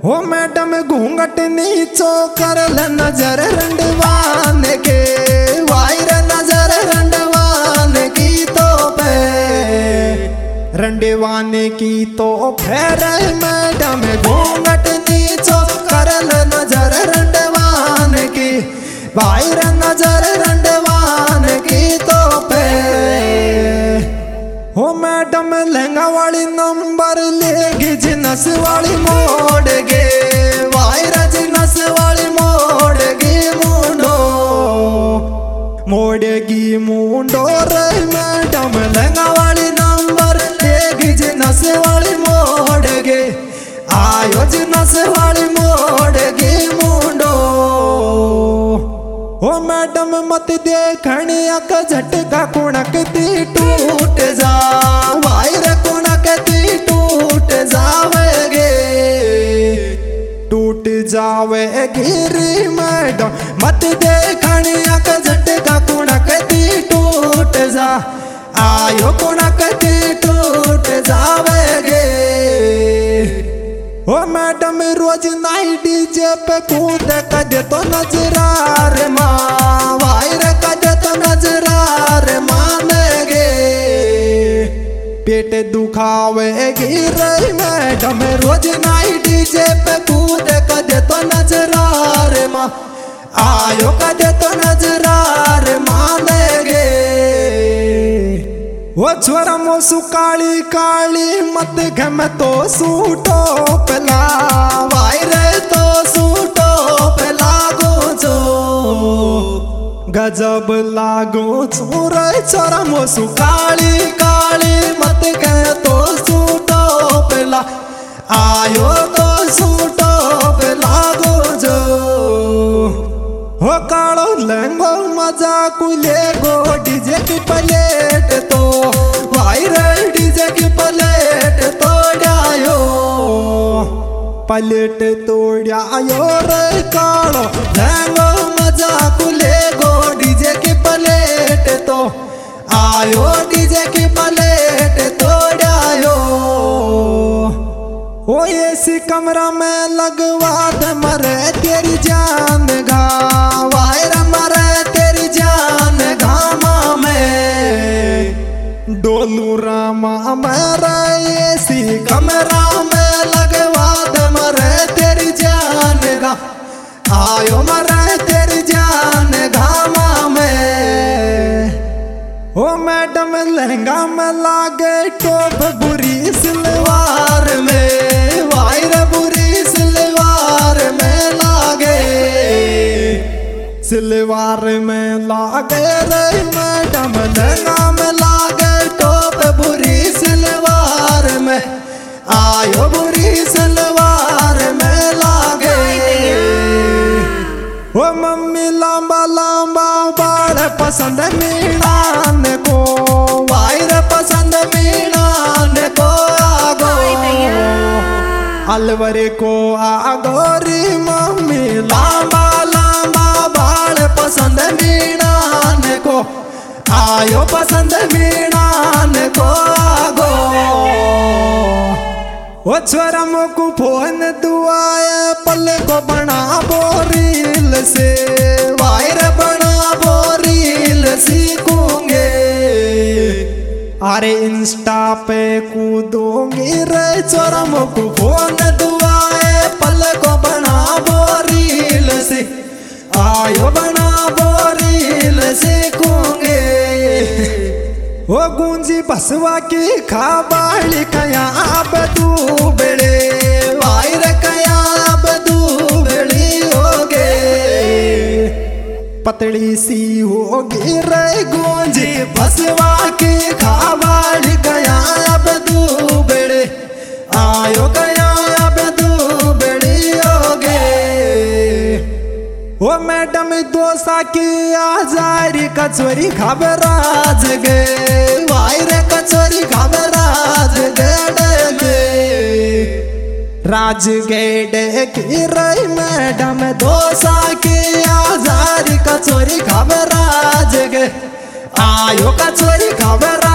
हो मैडम घूंघट नीचो कर ल नजर रंडवान के वायर नजर रंडवान की तो पे रंडवाने की तो फेर मैडम घूंघट नीचो कर ल नजर रंडवान की वायर नजर रंडवान की तो पे हो मैडम लहंगा वाली नंबर लेगी जिनस वाली मोड़ गे वायरा जिनस वाली मोड़ गे मुंडो मोड़ेगी मुंडो रे मैडम लहंगा वाली नंबर लेगी जिनस वाली मोड़ गे आयो जिनस वाली मोड़ गे मुंडो ओ मैडम मत देखने का झटका कुणकती टूट जा वायर कुणकती टूट जावेगे टूट जावेगी रे मैडम मत देखने का झटका कुणकती टूट जा आयो कुणकती टूट जावेगे ओ मैडम रोज नाई डीजे पे कूद कदे तो नजरार माँ वायर कदे तो नजरार मानेगे पेट दुखावेगी रे मैडम रोज नाई डीजे पे कूद कदे तो नजरार माँ आयो कदे तो नजरार मानेगे वो छोरा मोसू काली काली मत घम तो सूटो पला वायरे तो सूटो पला गो जो गजब लागो छोरा छोरा मोसू काली काली मत घम तो सूटो पला आयो तो सूटो पला गो जो हो कालो लहंगो मजा कुले गो डीजे की प्लेट तो वायरल डीजे की प्लेट तोड़ायो प्लेट तोड़ायो रे कालो लहंगो मजा कुले गो डीजे की प्लेट तो आयो डीजे की प्लेट तोड़ायो ओ ऐसी कमरा में लगवा दे मरे तेरी जान घा वायर मरे तेरी जान घामा में डोलू रामा मेरा ऐसी कमरा में लगवा दे मरे तेरी जान घा आयो मरे तेरी जान घामा में ओ मैडम लहंगा में लागे टोप बुरी सलवार में वायर बुरी सलवार में लागे सलवार में लागे रे मैडम लहंगा में लागे टोप बुरी सलवार में आयो बुरी सलवार में लागे ओ मम्मी लंबा लंबा बाल पसंद मीणान को वायर पसंद मीणान को आगो अलवरे को आगो रे मम्मी लंबा लंबा बाल पसंद मीणान को आयो पसंद मीणान को आगो ओ छोरा मोकू फोन दुआए पल को बना बोरील से वायर बना बोरील सीखूंगे अरे इंस्टा पे कूदूंगी रे छोरा मोकू फोन दुआए पल को बना बोरील से आयो बना बोरील सीखूंगे ओ गूंजी बसवा की खाबाली कया अब तू बेड़े वायर कया अब तू बेड़ी होगे पतली सी होगी रे गूंजी बसवा की खाबाली कया अब तू बेड़े आयो कया अब तू बेड़ी होगे ओ मैडम दोसा की आजारी कचोरी खबराज गे वायर कचोरी खबराज गे राजगेट की रे मैडम दोसा की आजारी कचोरी खबराज गे आयो कचोरी खबराज